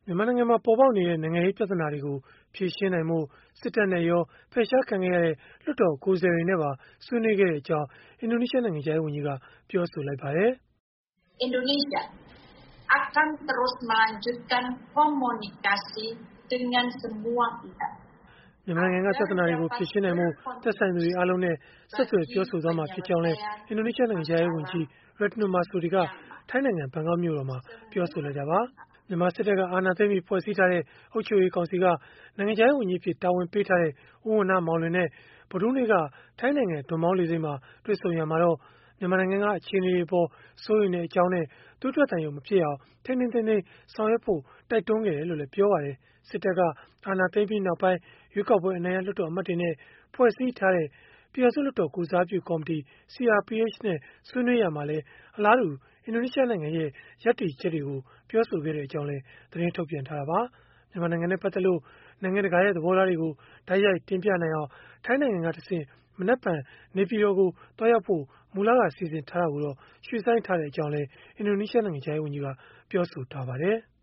မြန်မာနိုင်ငံမှာ ပေါ်ပေါက်နေတဲ့ နိုင်ငံရေးပြဿနာတွေကို ဖြေရှင်းနိုင်ဖို့ စစ်တပ်နဲ့ရော ဖယ်ရှားခံခဲ့ရတဲ့ လွှတ်တော်ကိုယ်စားလှယ်တွေနဲ့ပါ ဆွေးနွေးခဲ့ကြောင်း အင်ဒိုနီးရှား နိုင်ငံခြားရေးဝန်ကြီးက ပြောဆိုလိုက်ပါတယ်။ Indonesia akan terus melanjutkan komunikasi dengan semua pihak. မြန်မာနိုင်ငံက ပြဿနာတွေကို ဖြေရှင်းနိုင်ဖို့ သက်ဆိုင်သူတွေအားလုံးနဲ့ ဆက်သွယ်ပြောဆိုသွားမှာ ဖြစ်ကြောင်းလည်း အင်ဒိုနီးရှား နိုင်ငံခြားရေးဝန်ကြီး Retno Marsudi က ထိုင်းနိုင်ငံ ဘန်ကောက်မြို့တော်မှာ ပြောဆိုလိုက်တာပါ။ မြန်မာစစ်တပ်က အာဏာသိမ်းပြီး ဖွဲ့စည်းထားတဲ့ အုပ်ချုပ်ရေးကောင်စီက နိုင်ငံခြားရေးဝန်ကြီးအဖြစ် တာဝန်ပေးထားတဲ့ ဦးဝဏ္ဏမောင်လွင်နဲ့ ဗုဒ္ဓဟူးနေ့က ထိုင်းနိုင်ငံ ဒွန်မောင်းလေဆိပ်မှာ တွေ့ဆုံရာမှာတော့ မြန်မာနိုင်ငံက အခြေအနေတွေအပေါ် စိုးရိမ်ကြောင်းနဲ့ သွေးထွက်သံယို မဖြစ်အောင် ထိန်းထိန်းသိမ်းသိမ်း ဆောင်ရွက်ဖို့ တိုက်တွန်းခဲ့တယ်လို့လည်း ပြောပါတယ်။ စစ်တပ်က အာဏာသိမ်းပြီးနောက်ပိုင်း ရွေးကောက်ပွဲ အနိုင်ရ လွှတ်တော်အမတ်တွေနဲ့ ဖွဲ့စည်းထားတဲ့ ပြည်ထောင်စုလွှတ်တော် ကိုယ်စားပြုကော်မတီ CRPH နဲ့ ဆွေးနွေးရာမှာလည်း အလားတူ အင်ဒိုနီးရှားနိုင်ငံရဲ့ ရပ်တည်ချက်တွေကို ပြောဆိုခဲ့ကြောင်းလည်း သတင်းထုတ်ပြန်ထားတာပါ။ မြန်မာနိုင်ငံနဲ့ ပတ်သက်လို့ နိုင်ငံတကာရဲ့ သဘောထားတွေကို တိုက်ရိုက်တင်ပြနိုင်အောင် ထိုင်းနိုင်ငံကတဆင့် မနက်ဖြန် နေပြည်တော်ကို သွားရောက်ဖို့ မူလက စီစဉ်ထားတာကိုတော့ ရွှေ့ဆိုင်းထားကြောင်းလည်း အင်ဒိုနီးရှား နိုင်ငံခြားရေးဝန်ကြီးက ပြောဆိုထားပါတယ်။